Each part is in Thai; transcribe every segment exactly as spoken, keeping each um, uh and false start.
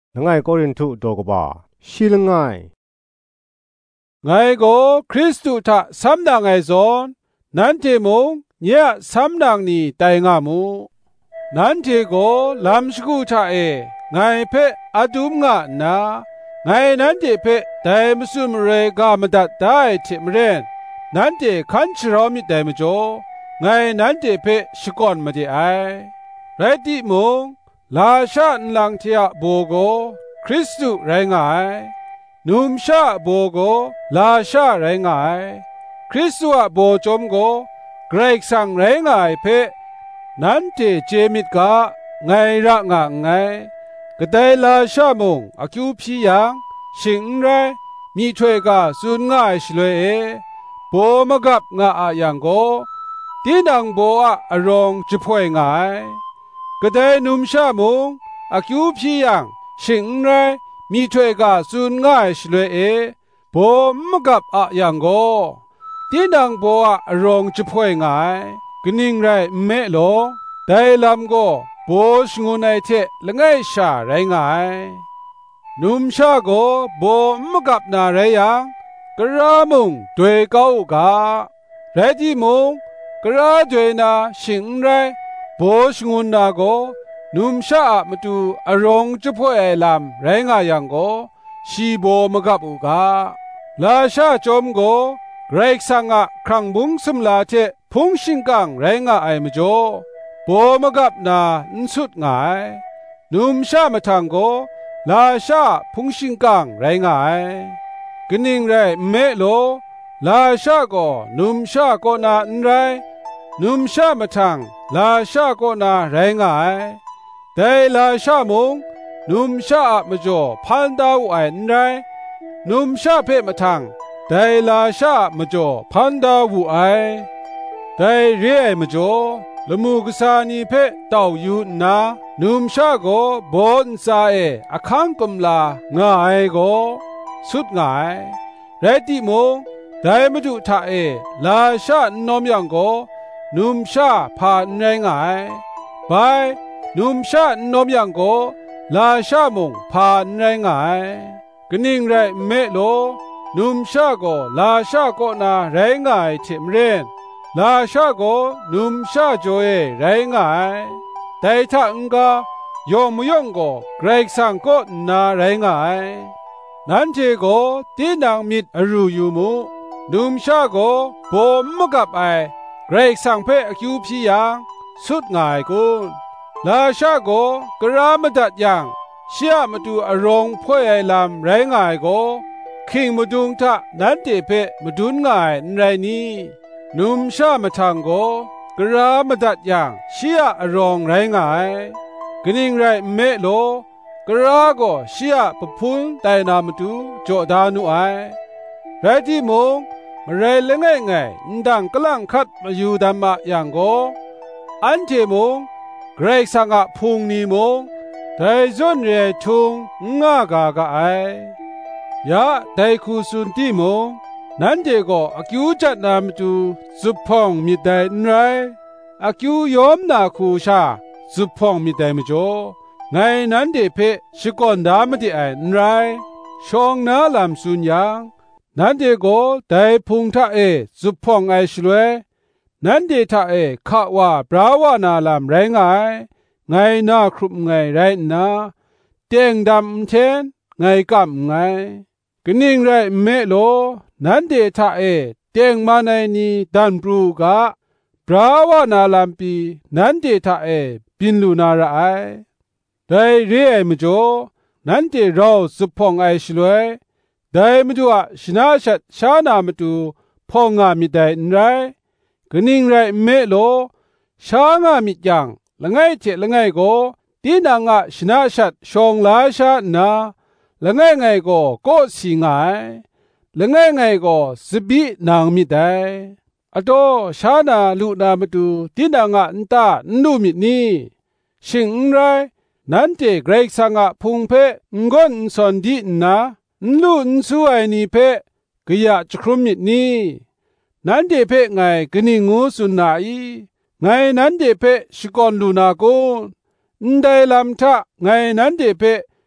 ละไงโครินธุโตกบาชีละไงไงก็คริสตุทะสัมดังไงซอนนั้นเทมงเนี่ยสัมดังนี้ไตงามูนั้นเทโกลำสกุทะเอไงเพออดุมงะนาไงนั้นเทเพไดมสุมเรกามดัดได้ทิมเรนนั้นเทคันชรอมิไดมจ่อไงนั้นเทเพสกอนมาดีไอไรติมงลาชาลังเทียโบโกคริสตุไรงายนุมชาโบโกลาชาไรงายคริสตุอะโบจอมโกเกรกสังไรงายเพนั้นเจเจมิดกะไงระงะไงกะไดลาชามงอคิวพียังชิงไรมีถวยกะสุนง่ายชลวยเอโบมะกับงะอะยังโกตีนังโบอะอรองจิพวยงายกะไดนุมชามงอคิวพียังชิงไรมีถวยกะสุนง่ายชลวยเอโบมะกับอะยังโกตีนังโบอะอรองจิพวยงายกนิ่งไรเมโลไดลำโกโบชงุนไอเทละไงชาไรงายนุมชาโกโบมะกับนาไรยังกระมุงด้วยเก้ากาไรที่มุงกระด้วยนาชิงไรโบชงุนนาโกนุมชามาดูอารมณ์จะพ่อไอลำไรงายังโกชีโบมะกับอุกาลาชาจอมโกเกรกสังะครั้งบุงสมลาเทพุงชิงกังไรงาไอมจ่อโบมะกับนาอินสุดงายนุมชามาทางโกลาชาพุงชิงกังไรงายกนิ่งไรเมโลลาชาโกนุมชาโกนาอินไรนุมชามาทางลาชาโกนาไรงายแต่ลาชามงนุมชามาจ่อพันดาวไออินไรนุมชาเพมาทางแต่ลาชามาจ่อพันดาวูไอแต่เรียมจ่อละมูกษานีเพเต้าอยู่นานุมชาโกบอนซาเออคังกุมลางายโกสุดงายเรติมงแต่มาดูทาเอลาชานอมยังโกนุมชาพาไรงายไปนุมชานอมยังโกลาชามงพาไรงายกนิ่งไรเมโลนุมชาโกลาชาโกนาไรงายเทมเรนลาชาโกนุมชาโจเอไรงายแต่ถ้าอุงกายอมยองโกเกรกสังโกนาไรงายนั้นเจโกตีนังมิดอรูยูมูนุมชาโกโบมกับไอเกรกสังเพอคิวพียังสุดง่ายกุนลาชาโกกรามดัดยังเชียมาดูอารมณ์พ่อไอลำไรงายโกคิงมาดุงทะนั้นเตเพมาดุนง่ายไรนี้นุมชามาทางโกกระมาดัดอย่างเชียอรองไรงายกนิ่งไรเมโลกระก็เชียปพุนไตนามาดูจอดานุไอไรที่มงมาไรละไงไงดังกลังคัดมาอยู่ดำมาอย่างโกอันเทมงเกรกสังะพุงนีมงแต่จนเรทุงงากากาไอยาแต่คูสุนติมงนั้นเดก็อคิวจัดนามจูสุพองมิได้ไรอคิวยอมนาคูชาสุพองมิได้มจ่อไงนั้นเดเพชกอนดามติไอไรชองนาลำสุญญางนั้นเดก็ได้พุงทะเอสุพองไอชลวยนั้นเดทะเอขะว่าบราวานาลำไรงายไงนาครุมไงไรนาเตียงดำเทนไงกับไงกนิ่งไรเมโลนั้นเดทะเอเตียงมาในนี้ดันปรูกะบราวานาลัมปีนั้นเดทะเอปินลูนาระไอได้เรียมจ่อนั้นเดเราสุพองไอชลวยได้มาดูอะชนะชัดชานามาดูพองามิได้ไรกนิ่งไรเมโลชางามิยังละไงเจละไงโกตีนางะชนะชัดชองลาชานาละไงไงโกก็สิงายละไงไงก็สบินางมิได้อโตชานาลูนามาดูตีนางะอันตานูมินี้ชิงไรนั้นเจเกรกสังะพุงเพงอนสอนดีนาลูนสู้ไอนี่เพกยะจครุมินี้นั้นเดเพไงกนิงูสุนาอีไงนั้นเดเพชกอนลูนาโกนได้ลำทะไงนั้นเดเพ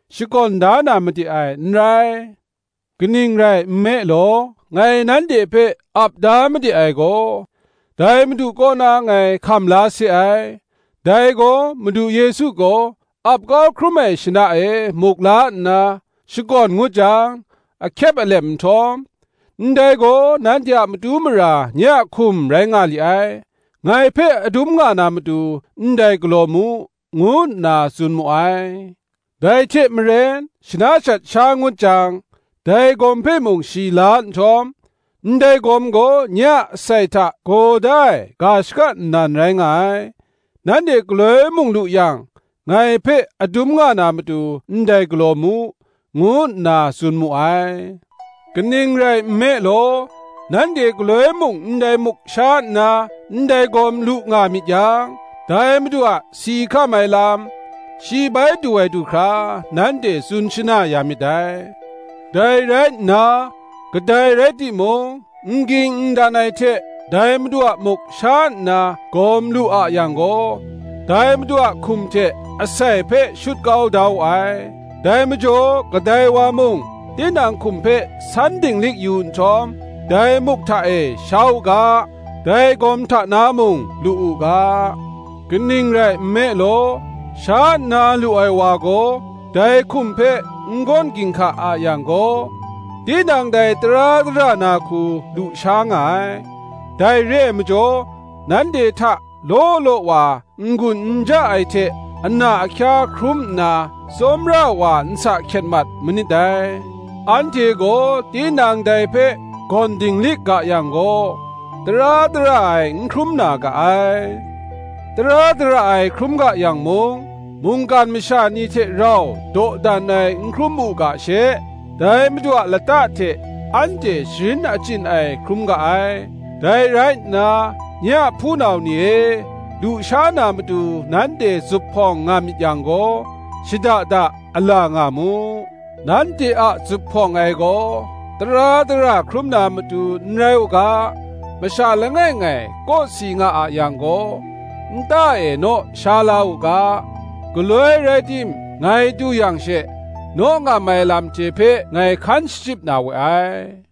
ชิกอนดานามติไอไรกนิ่งไรเมโลไงนั้นเดเพอับดามติไอโกได้มาดูก็นาไงคำลาเสียไอได้ก็มาดูเยซูก็อับก็ครุเมชนะเอมุกลานาชิกอนงูจังอเคบอเลมทอมได้ก็นั้นจะมาดูมราเนี่ยคุมแรงงานลีไอไงเพ่อดุมงานามาดูได้กลัวมูงูนาสุนมูไอได้เช่มเรนชนะชัดช้างงูจังได้กอมเพ่มุงชีลานทอมได้กอมก็เนี่ยใส่ตะโกได้กาชกันนันแรงไงนั้นเด็กเลยมุงลุยังไงเพ่อดุมงานามาดูได้กลัวมูงูนาสุนมูไอกนิ่งไรเมโลนั้นเด็กเลยมุงได้มุกชาณาได้กอมลุงามิยังได้มาดูอ่ะสีข้าไม่ลามชีใบดูไอดูครานั้นเดสุนชนะยามิได้ได้ไรนาก็ได้ไรติมงกิงดานไอเทได้มาดูอ่ะมุกชาณากอมลุอะยังโกได้มาดูอ่ะคุมเทอาศัยเพชุดเกาดาวไอได้มาจ่อก็ได้ว่ามุงดินังคุมเพสันดิ่งลิกยูนชอมได้มุกทะเอชาวกาได้กอมทะนามุงลูอูกากนิ่งไรเมโลชานาลูไอวาโกได้คุมเพงอนกิงคาอายังโกดินังได้ตราตรานาคูลูช้างไอได้เร่มจ่อนั้นเดทะโลโลวางุนจะไอเทอันนาคาครุมนาสมราวานสักเข็นมัดมนิได้อันเทโกตีนางได้เพกอนดิงลิกกะยังโกตราตราไอครุมนากะไอตราตราไอครุมกะยังมุงมุงกันมิชานีเทเราโดดันไอครุมมูกะเชได้มาดูละตาเทอันเจชินอจินไอครุมกะไอได้ไรนาเนี่ยผู้นาวนี้ดูชานามาดูนั้นเดซุปพองงามิยังโกชิดาดาอลางามูนั้นเดอะซุปพองไอโกตราตราครุมนามาดูนไรวกะมชาละไงไงก็สีงาอะยังโกนตาเอโนชาลาวกะกลวยไรดิมไงดูยังเชโนงาไม่ลำเจเพไงคันชิบนาเวไอ